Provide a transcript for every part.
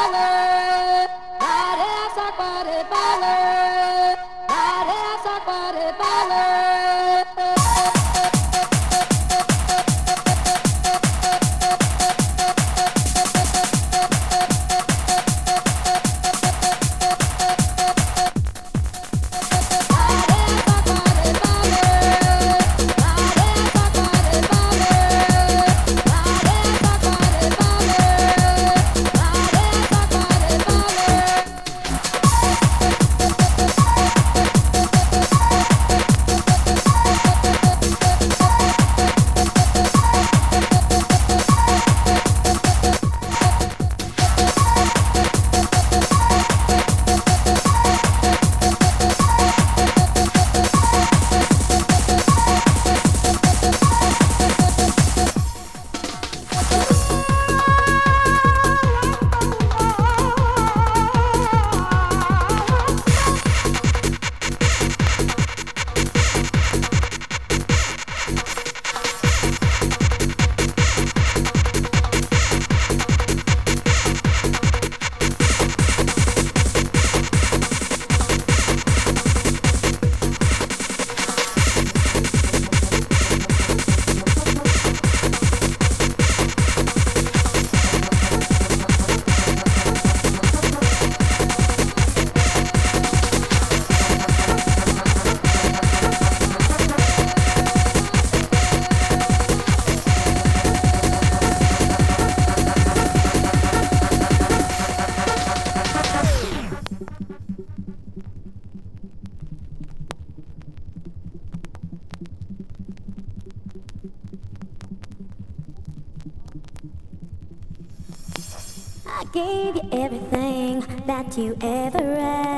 I gave you everything that you ever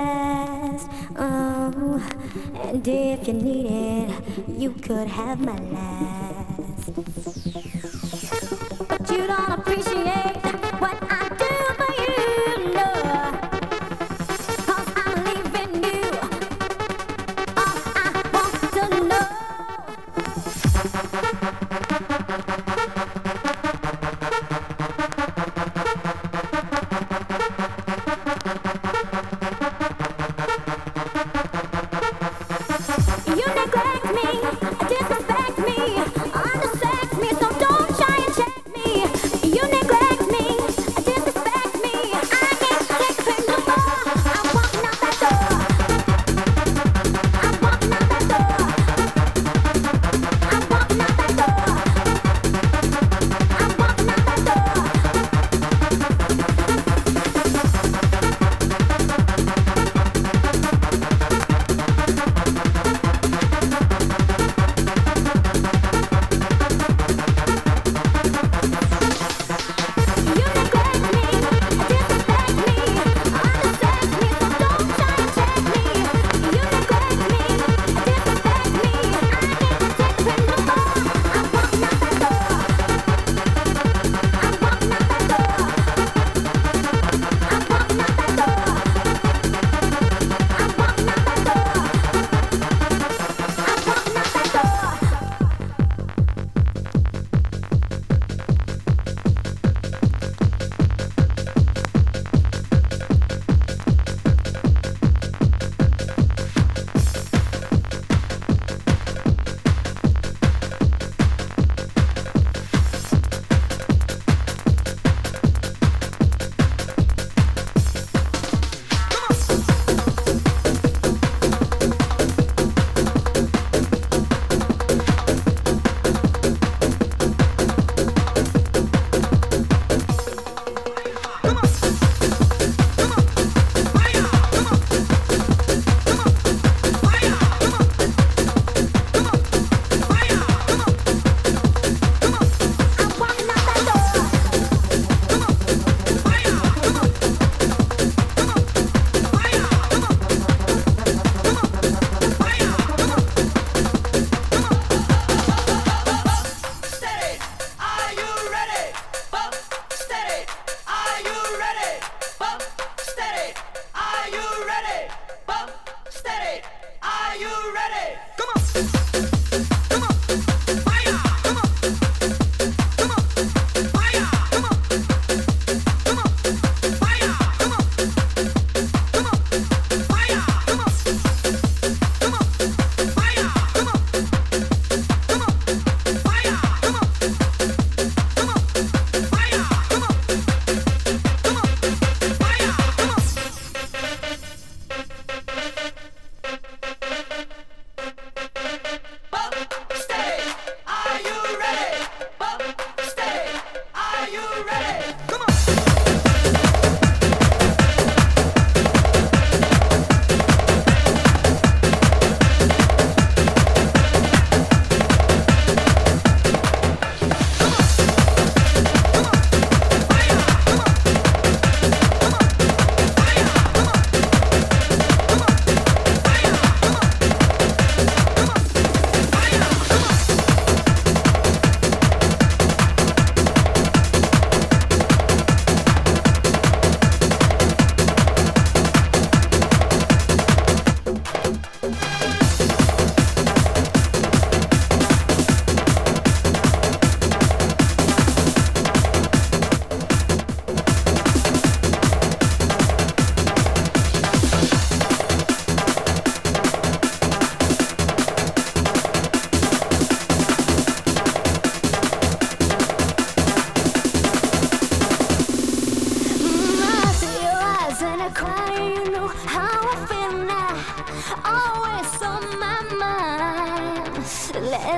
asked. Oh, and if you need it, you could have my last. But you don't appreciate what I do for you, no. 'Cause I'm leaving you. All I want to know. You neglect me, disrespect me, undersex me, so don't try and check me. You neglect me, disrespect me, I can't take things no more. I'm walking out that door. I'm walking out that door. I'm walking out that door. I'm walking out that door. You neglect me, disrespect me, undersex me, so don't try and check me. You neglect me, disrespect me, I can't take things no more. I'm walking out that door. I'm walking out that door. I'm walking out that door. I'm walking out that door. I'm walking out that door. I'm walking out that door. Steady, are you ready? Bump, steady, are you ready? Bump, steady, are you ready? Bump, steady, are you ready? Come on, come on, fire, come on, come on, fire, come on, come on, fire,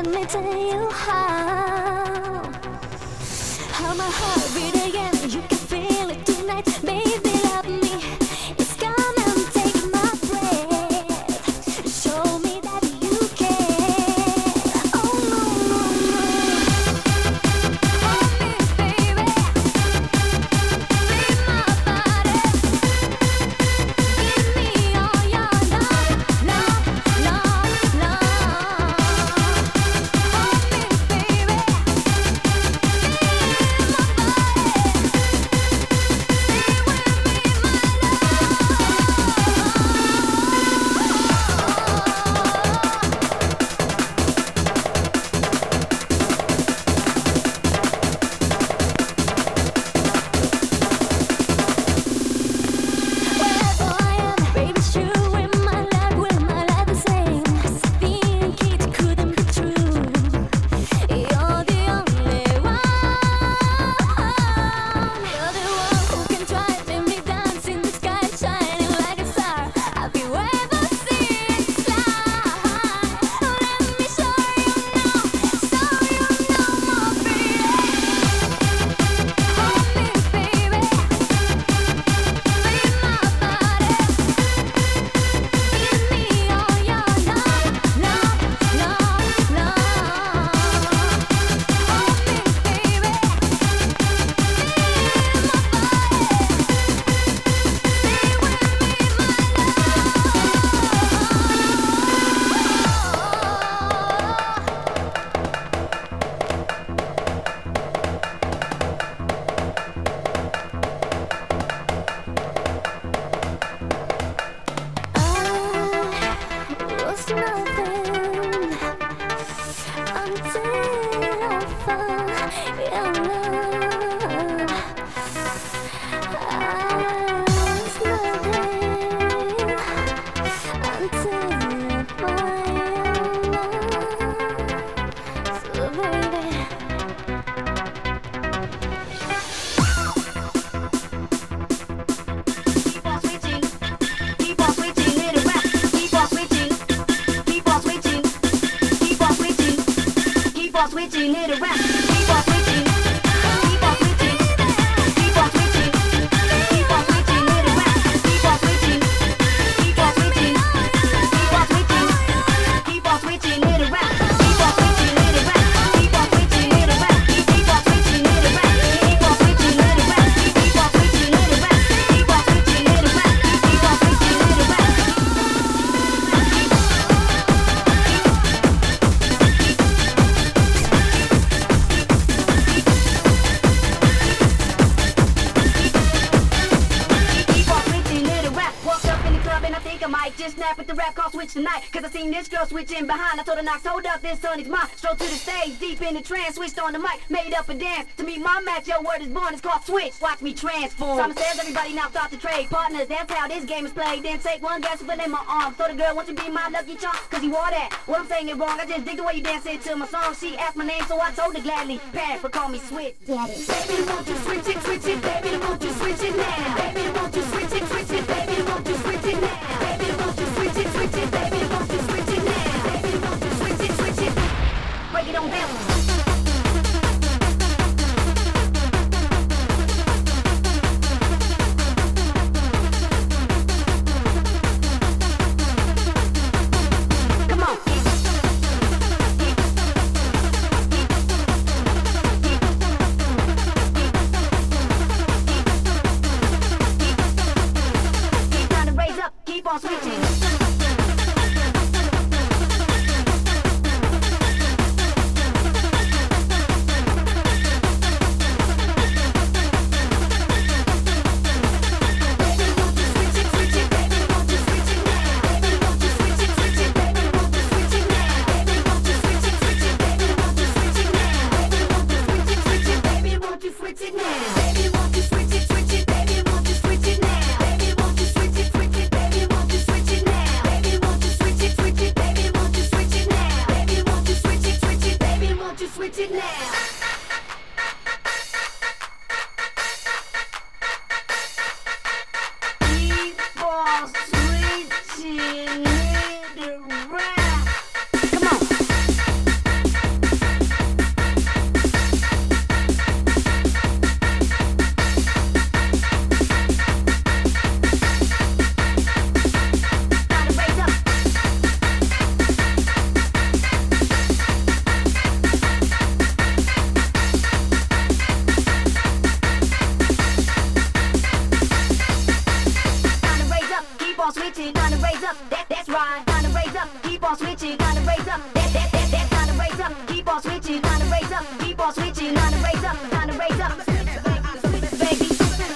let me tell you how my heart beat again. You can feel it tonight, baby, love me. It's come and take my breath. Show me that you care. Oh no, no, no. Hold me, baby. Feel my body. Give me all your love, love, love, love. Hold me, baby. Feel my switching it around. Keep on switching. Keep on switching. Keep on switching. Keep on switching it around. Keep on switching. Keep on switching. Keep on switching. Keep on switching it around. Keep on switching it around. Keep on switching it around. Keep on switching it around. Keep on switching it around. Keep on switching it around. Keep on switching it around. Keep on switching it around. I might just snap with the rap call switch tonight. Cause I seen this girl switching behind. I told her Knox, hold up, this son is mine. Strolled to the stage, deep in the trance, switched on the mic, made up a dance. To meet my match, your word is born, it's called switch. Watch me transform. Simon says everybody now start to trade partners, that's how this game is played. Then take one guess and put in my arm. So the girl wants to be my lucky charm, cause you wore that. What I'm saying is wrong, I just dig the way you dance into my song. She asked my name, so I told her gladly. Parents would call me Switch. Daddy. Baby, won't you switch it, baby, won't you switch it now? Baby, won't you switch it, baby, won't you switch it now? Baby, won't you switch it, baby, won't you switch it now? Baby, won't you switch it? Break it on down. on switching, time to raise up, that's right, time to raise up, keep on switching, time to raise up, that's time to raise up, keep on switching, time to raise up, keep on switching, time to raise up, time to raise up, baby.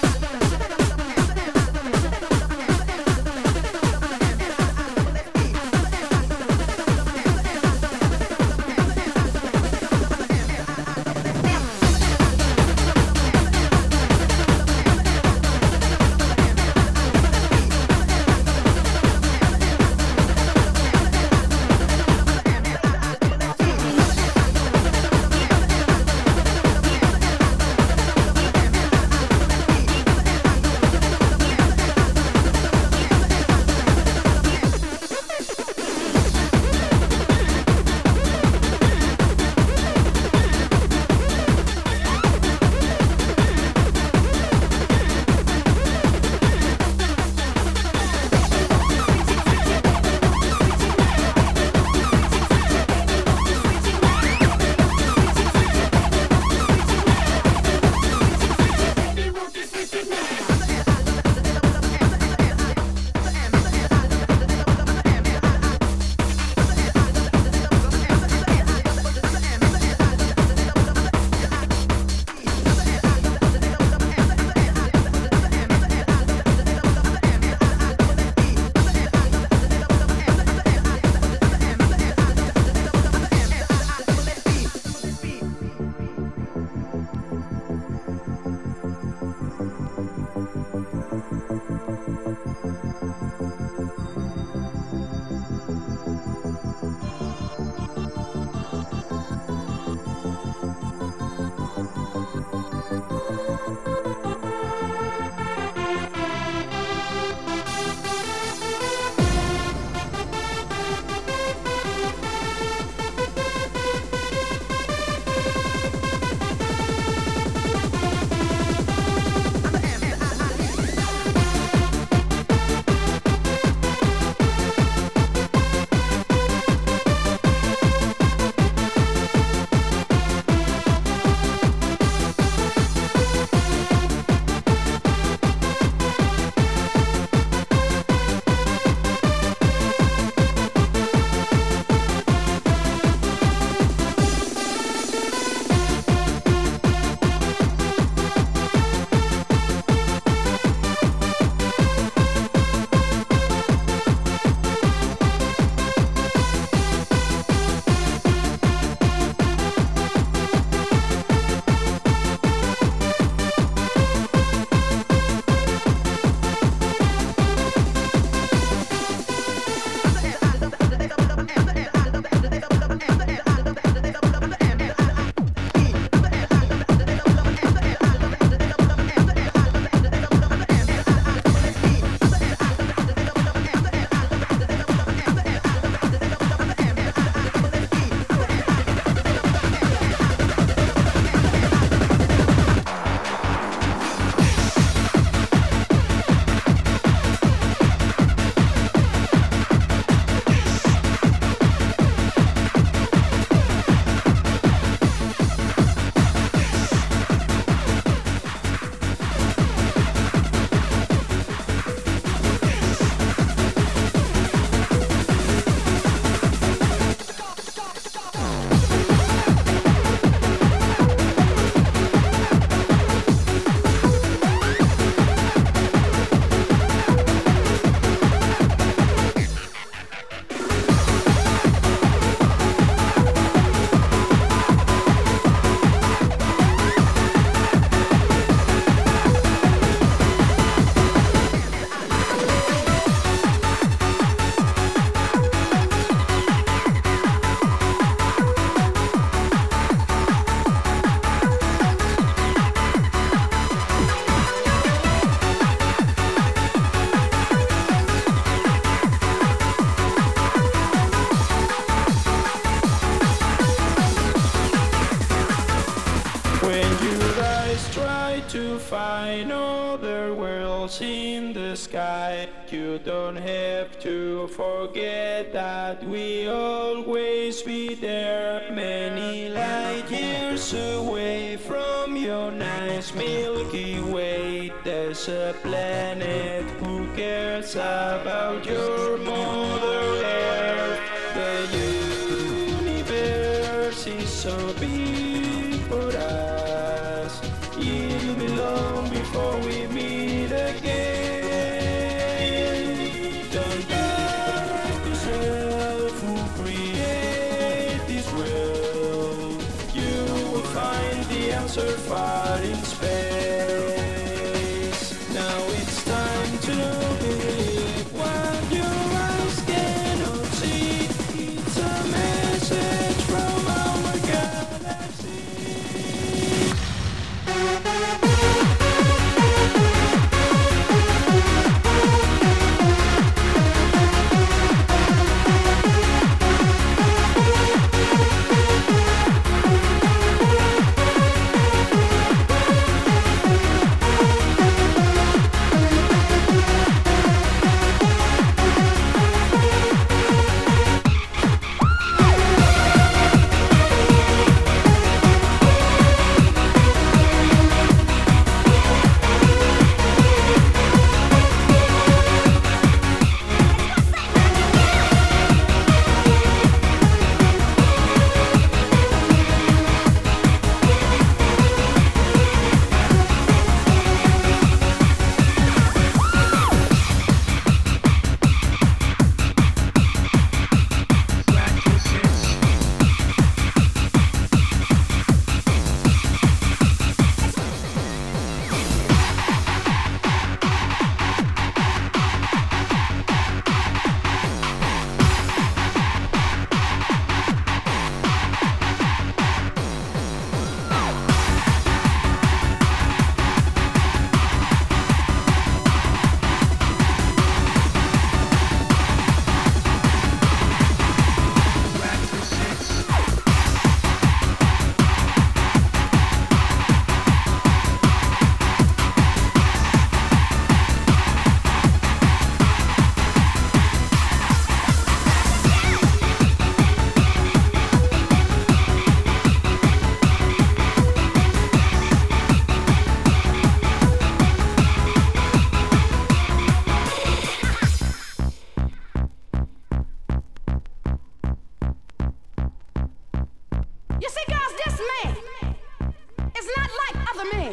to find other worlds in the sky. You don't have to forget that we always be there. Many light years away from your nice Milky Way, there's a planet who forgets about your mother earth. The universe is so big for us. It'll be long before we meet again. Don't ask yourself who created this world. You will find the answer far in space. Now it's time to believe what your eyes cannot see. It's a message from our galaxy. You see, guys, this man is not like other men.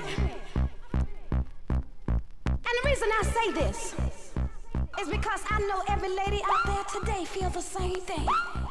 And the reason I say this is because I know every lady out there today feels the same thing.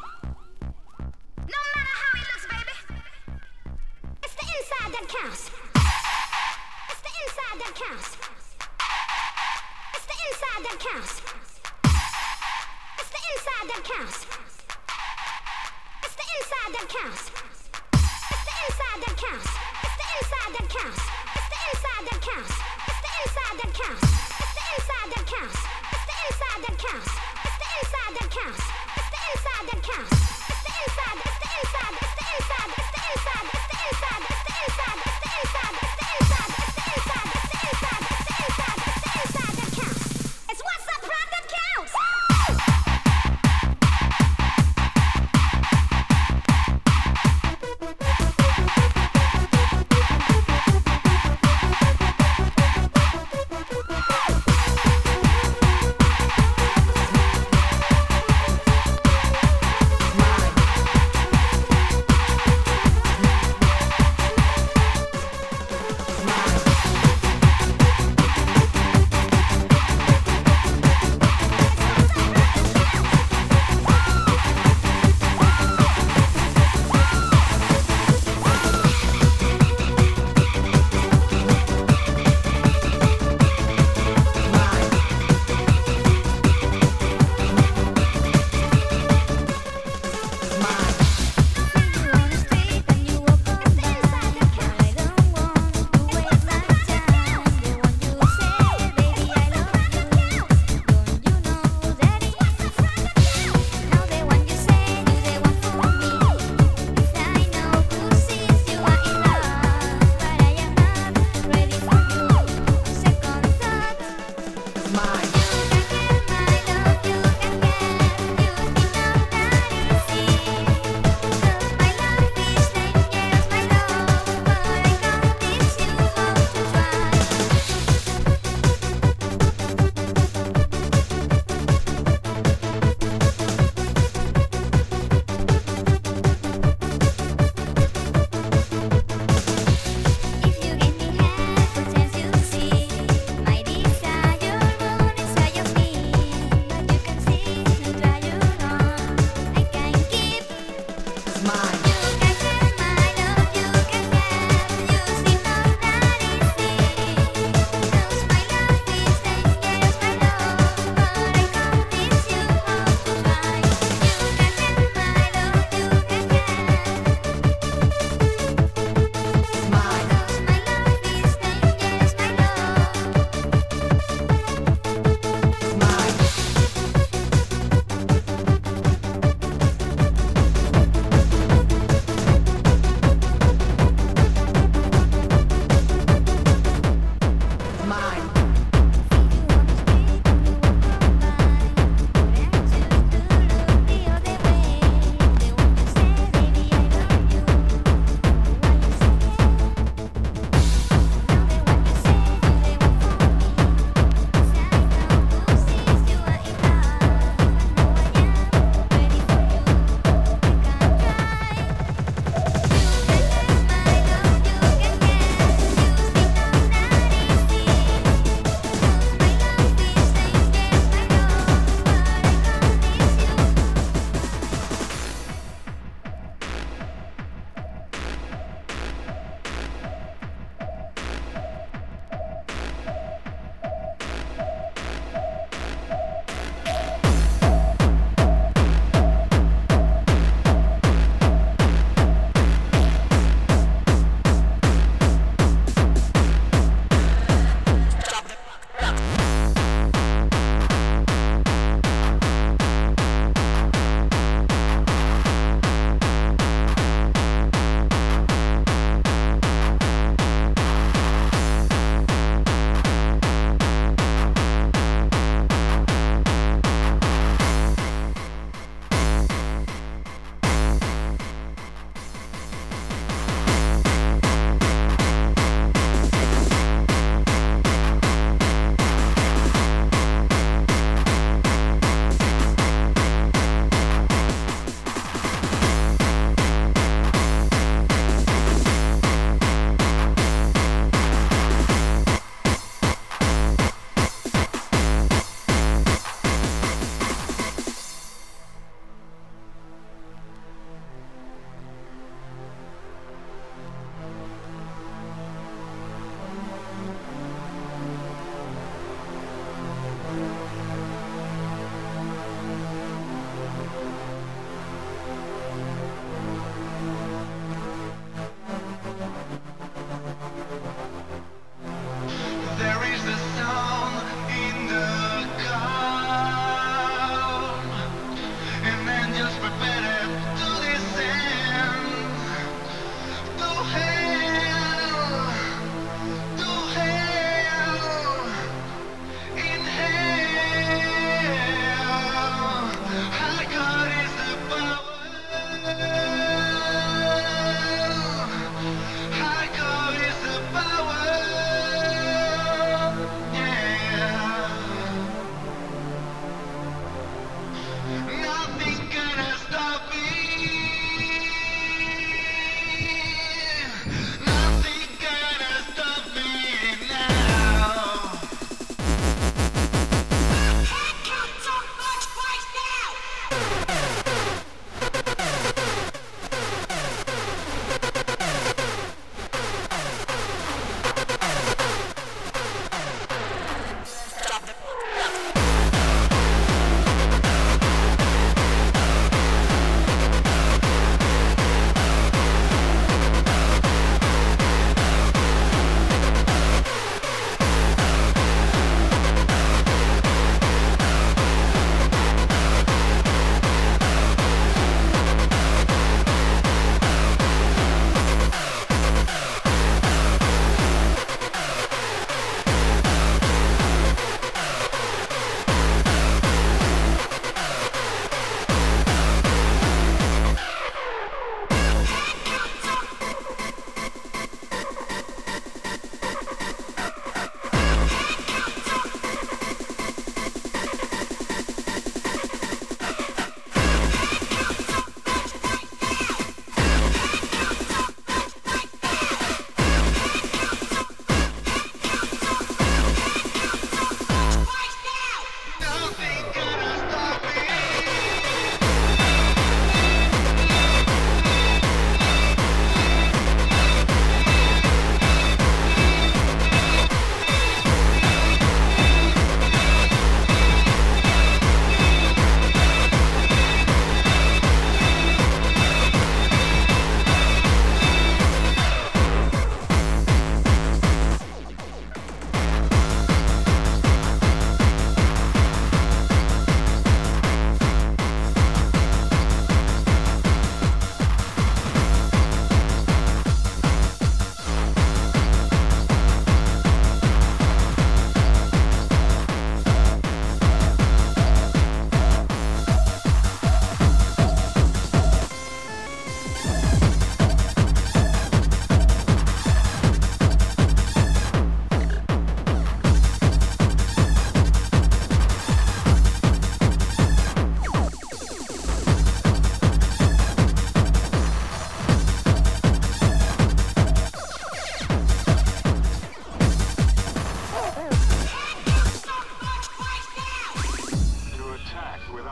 No matter how he looks, baby, it's the inside that counts. It's the inside that counts. It's the inside that counts. It's the inside that counts. It's the inside that counts. It's the inside that counts. It's the inside that counts. It's the inside that counts. It's the inside that counts. It's the inside that counts. It's the inside that counts. It's the inside that counts. It's the inside that counts. It's the inside. It's the inside. It's the inside. It's the inside. It's the inside. It's the inside. It's the inside. It's the inside. It's the inside. It's the inside. It's the inside. It's the inside that counts. It's what's up, right, that counts.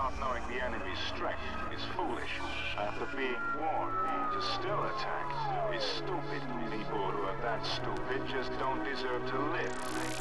not knowing the enemy's strength is foolish. After being warned, to still attack is stupid. People who are that stupid just don't deserve to live.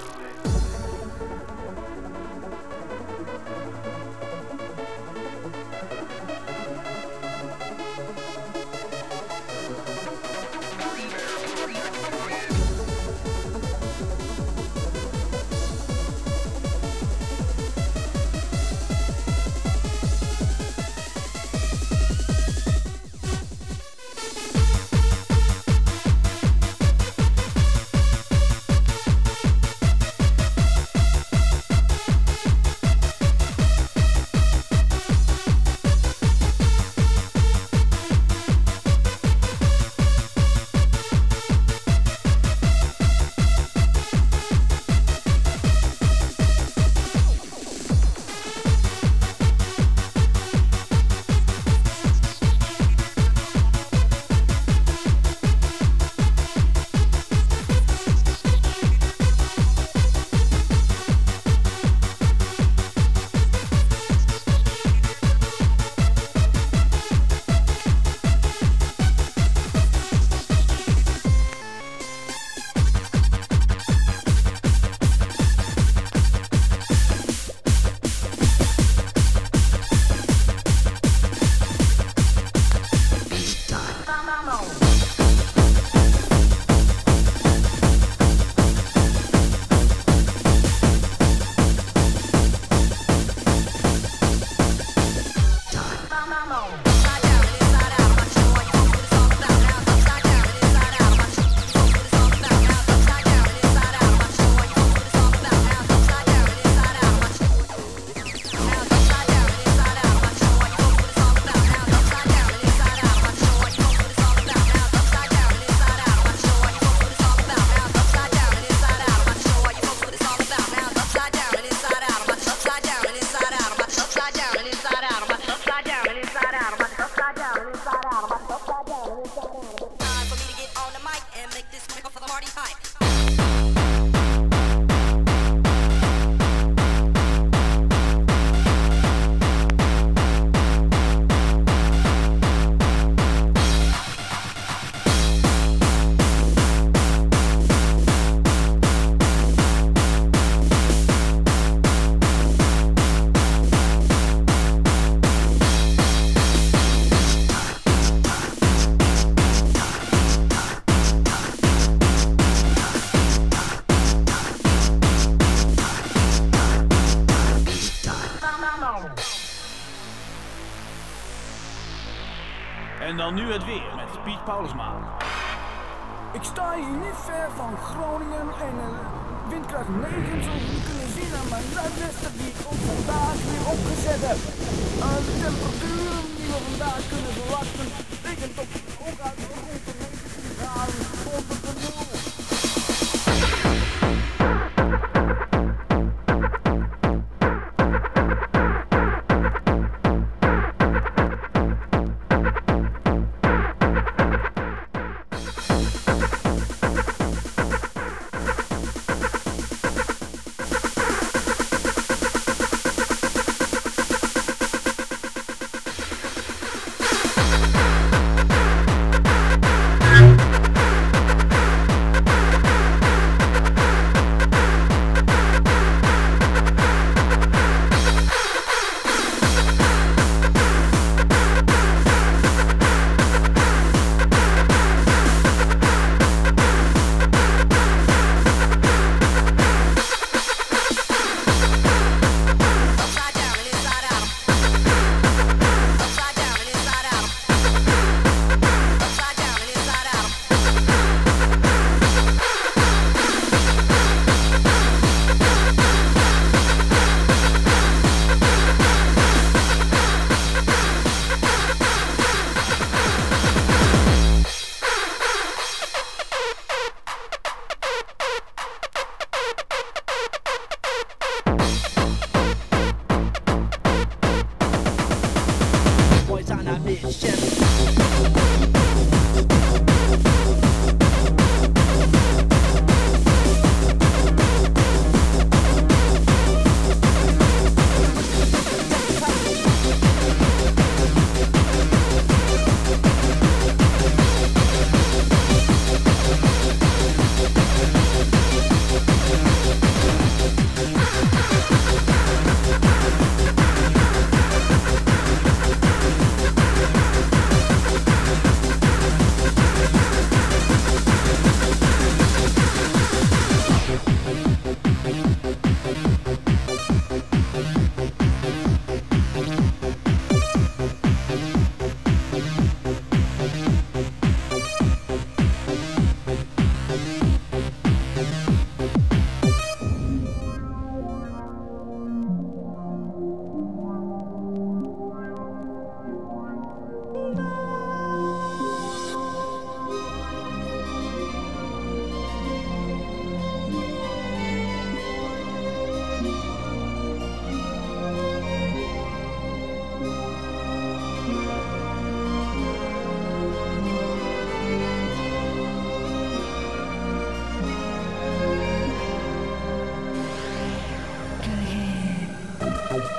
En dan nu het weer met Piet Paulusma. Ik sta hier niet ver van Groningen en windkracht 9, zoals jullie kunnen zien aan mijn zuidwesten die ik ook vandaag weer opgezet heb. De temperaturen die we vandaag kunnen verwachten, rekent op ook uit rond de 19 graden onder de nul.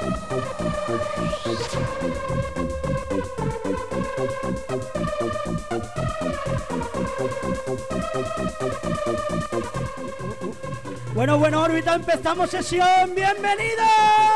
Bueno, órbita, empezamos sesión. ¡Bienvenidos!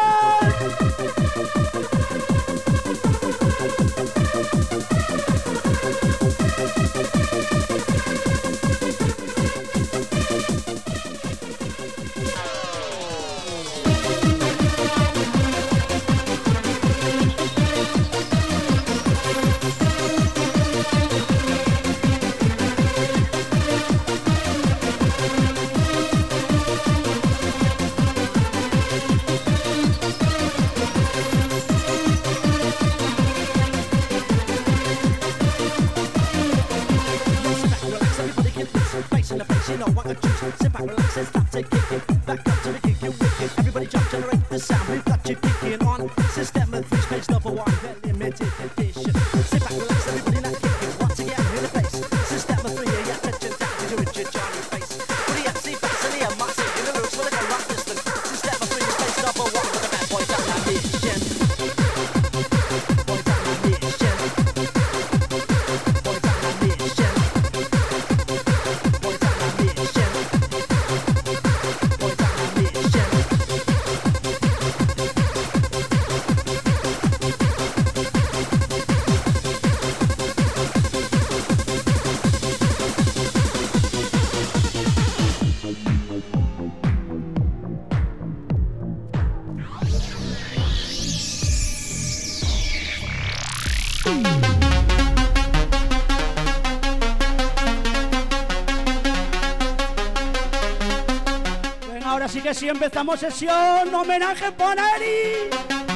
Sí, empezamos sesión, homenaje Poneri.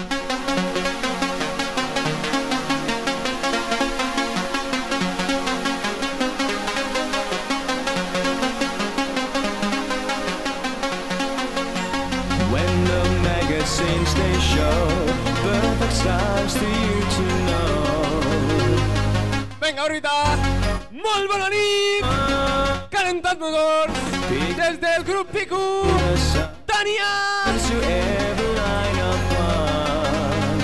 When the magazines they show perfect stars to you to know. Venga, órbita, molt bona nit, calentat motor, des del grup Picu, Tania! To every line of fun,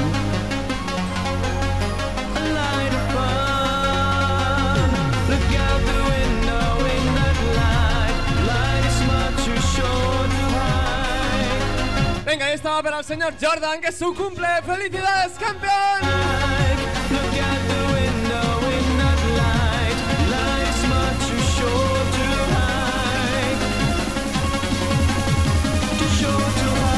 a line of fun. Look out the window in that light. Light is much too short to hide. Venga, ahí estaba para el señor Jordan, que es su cumple. ¡Felicidades, campeón! Look out the window in that light. Light is much too short to hide. Too short to hide.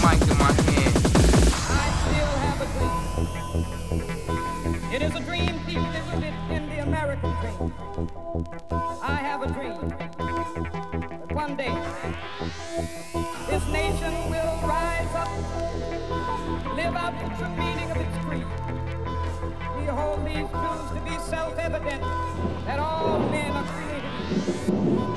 mic in my hand. I still have a dream. It is a dream deeply rooted in the American dream. I have a dream that one day this nation will rise up, live out the true meaning of its creed. We hold these truths to be self-evident, that all men are created equal.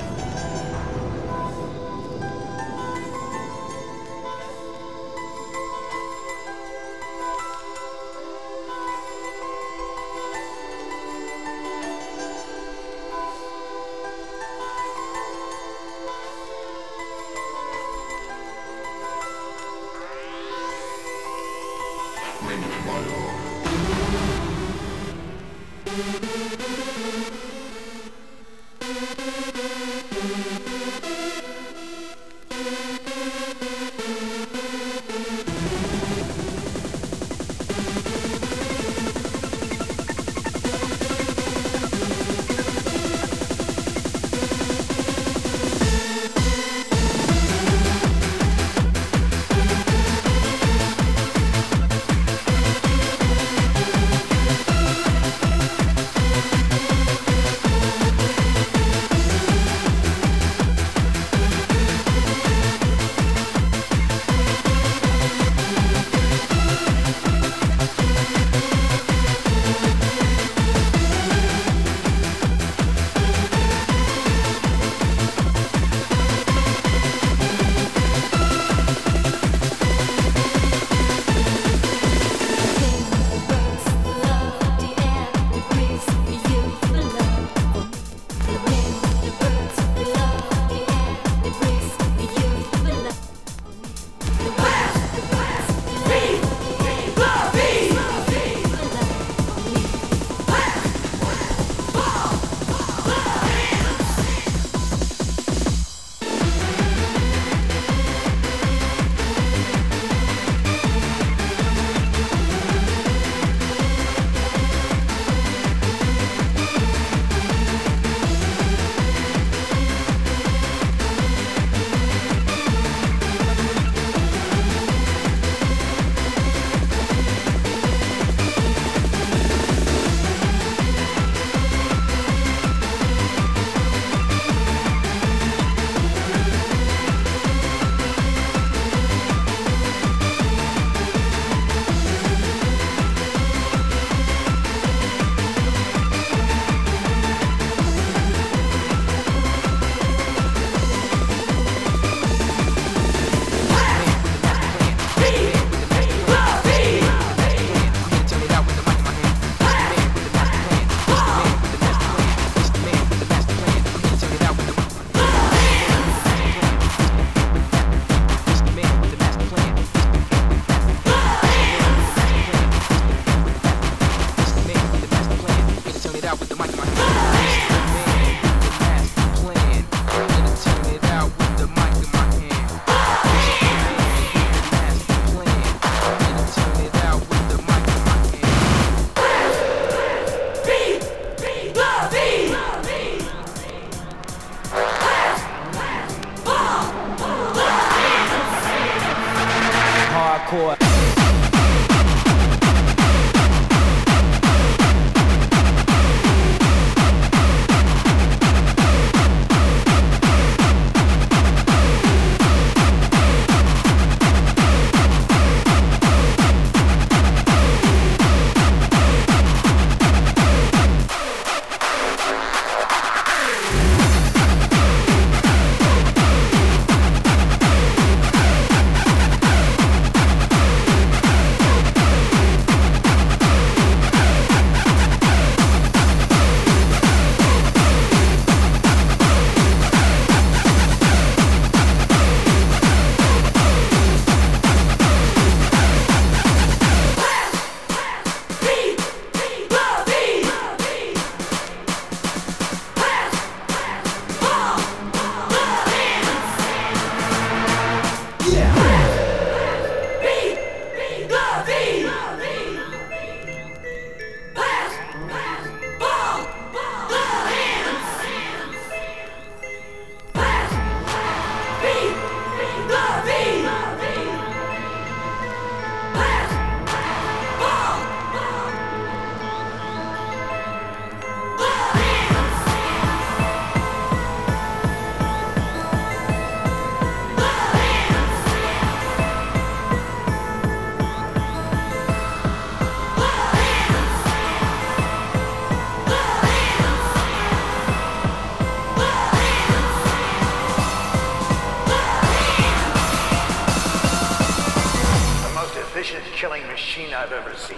efficient killing machine I've ever seen.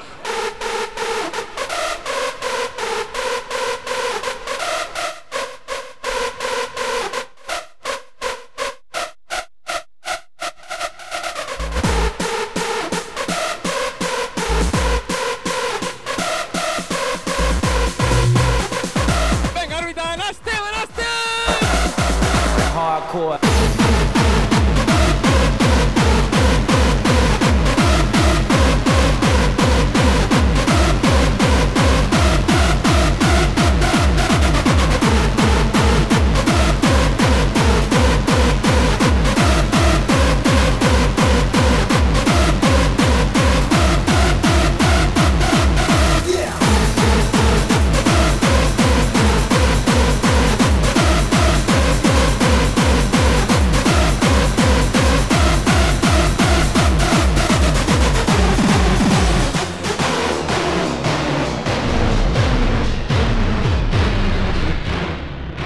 Venga, órbita, Nasty, Nasty. Hardcore.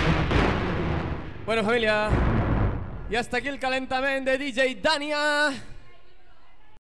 Bueno, familia, y hasta aquí el calentamiento de DJ Dania.